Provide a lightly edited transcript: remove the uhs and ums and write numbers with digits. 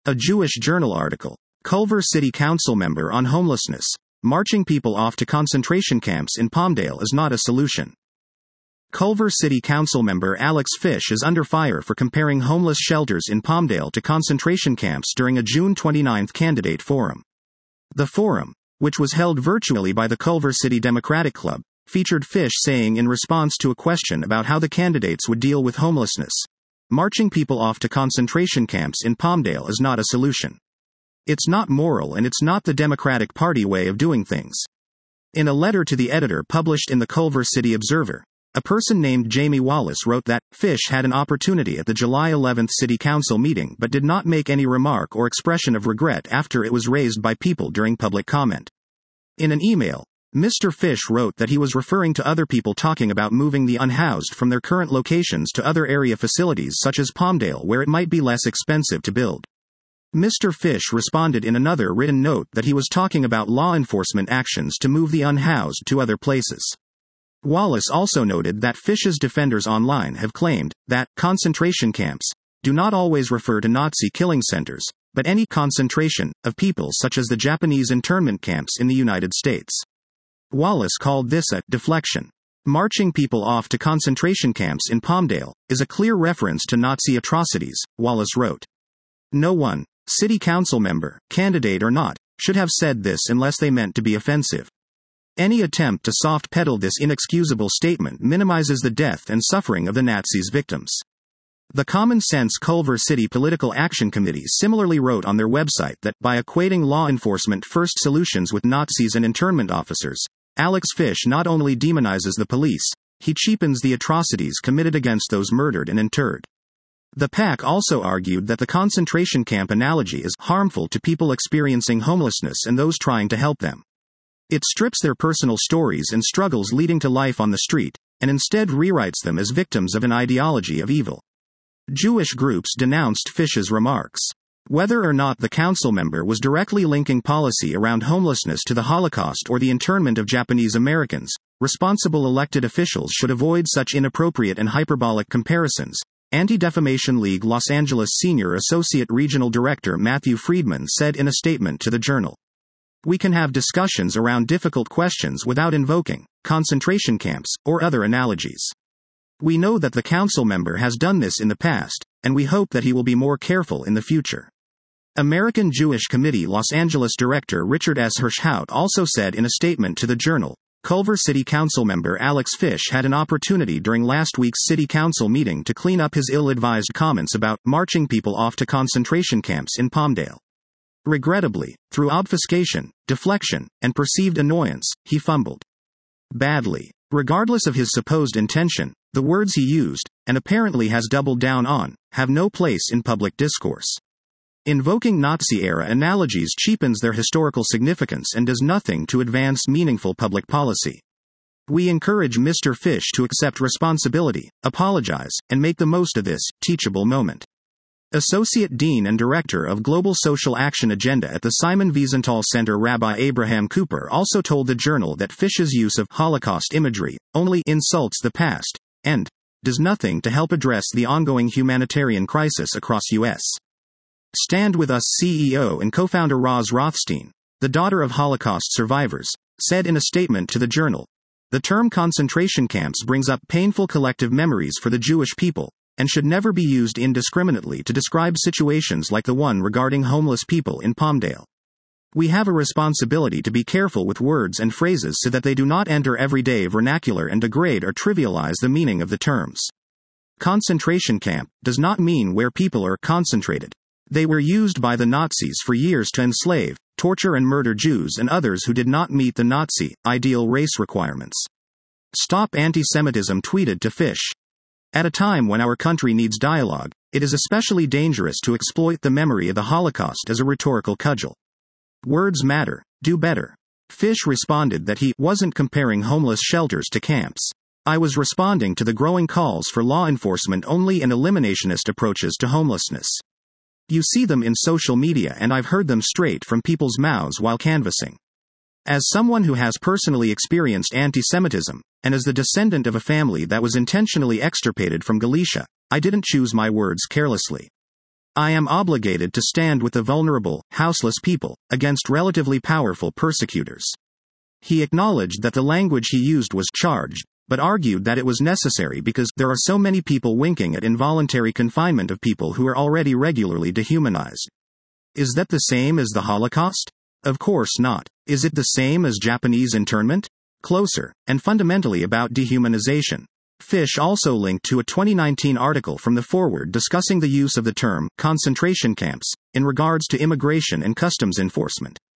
A Jewish Journal article. Culver City Council member on homelessness. Marching people off to concentration camps in Palmdale is not a solution. Culver City Council member Alex Fish is under fire for comparing homeless shelters in Palmdale to concentration camps during a June 29 candidate forum. The forum, which was held virtually by the Culver City Democratic Club, featured Fish saying in response to a question about how the candidates would deal with homelessness, "Marching people off to concentration camps in Palmdale is not a solution. It's not moral and it's not the Democratic Party way of doing things." In a letter to the editor published in the Culver City Observer, a person named Jamie Wallace wrote that Fish had an opportunity at the July 11 City Council meeting but did not make any remark or expression of regret after it was raised by people during public comment. In an email, Mr. Fish wrote that he was referring to other people talking about moving the unhoused from their current locations to other area facilities such as Palmdale where it might be less expensive to build. Mr. Fish responded in another written note that he was talking about law enforcement actions to move the unhoused to other places. Wallace also noted that Fish's defenders online have claimed that concentration camps do not always refer to Nazi killing centers, but any concentration of people such as the Japanese internment camps in the United States. Wallace called this a deflection. Marching people off to concentration camps in Palmdale is a clear reference to Nazi atrocities, Wallace wrote. No one, city council member, candidate or not, should have said this unless they meant to be offensive. Any attempt to soft-pedal this inexcusable statement minimizes the death and suffering of the Nazis' victims. The Common Sense Culver City Political Action Committee similarly wrote on their website that, by equating law enforcement first solutions with Nazis and internment officers, Alex Fish not only demonizes the police, he cheapens the atrocities committed against those murdered and interred. The PAC also argued that the concentration camp analogy is harmful to people experiencing homelessness and those trying to help them. It strips their personal stories and struggles leading to life on the street, and instead rewrites them as victims of an ideology of evil. Jewish groups denounced Fish's remarks. Whether or not the council member was directly linking policy around homelessness to the Holocaust or the internment of Japanese Americans, responsible elected officials should avoid such inappropriate and hyperbolic comparisons, Anti-Defamation League Los Angeles Senior Associate Regional Director Matthew Friedman said in a statement to the Journal. We can have discussions around difficult questions without invoking concentration camps or other analogies. We know that the council member has done this in the past, and we hope that he will be more careful in the future. American Jewish Committee Los Angeles Director Richard S. Hirschhout also said in a statement to the Journal, Culver City Council member Alex Fish had an opportunity during last week's City Council meeting to clean up his ill-advised comments about marching people off to concentration camps in Palmdale. Regrettably, through obfuscation, deflection, and perceived annoyance, he fumbled badly. Regardless of his supposed intention, the words he used, and apparently has doubled down on, have no place in public discourse. Invoking Nazi-era analogies cheapens their historical significance and does nothing to advance meaningful public policy. We encourage Mr. Fish to accept responsibility, apologize, and make the most of this teachable moment. Associate Dean and Director of Global Social Action Agenda at the Simon Wiesenthal Center Rabbi Abraham Cooper also told the Journal that Fish's use of Holocaust imagery only insults the past, and does nothing to help address the ongoing humanitarian crisis across U.S. Stand With Us CEO and co-founder Roz Rothstein, the daughter of Holocaust survivors, said in a statement to the Journal, "The term concentration camps brings up painful collective memories for the Jewish people, and should never be used indiscriminately to describe situations like the one regarding homeless people in Palmdale. We have a responsibility to be careful with words and phrases so that they do not enter everyday vernacular and degrade or trivialize the meaning of the terms. Concentration camp does not mean where people are concentrated. They were used by the Nazis for years to enslave, torture and murder Jews and others who did not meet the Nazi ideal race requirements." Stop Anti-Semitism tweeted to Fish. At a time when our country needs dialogue, it is especially dangerous to exploit the memory of the Holocaust as a rhetorical cudgel. Words matter, do better. Fish responded that he wasn't comparing homeless shelters to camps. I was responding to the growing calls for law enforcement only and eliminationist approaches to homelessness. You see them in social media and I've heard them straight from people's mouths while canvassing. As someone who has personally experienced anti-Semitism, and as the descendant of a family that was intentionally extirpated from Galicia, I didn't choose my words carelessly. I am obligated to stand with the vulnerable, houseless people, against relatively powerful persecutors. He acknowledged that the language he used was charged, but argued that it was necessary because there are so many people winking at involuntary confinement of people who are already regularly dehumanized. Is that the same as the Holocaust? Of course not. Is it the same as Japanese internment? Closer, and fundamentally about dehumanization. Fish also linked to a 2019 article from The Forward discussing the use of the term concentration camps in regards to immigration and customs enforcement.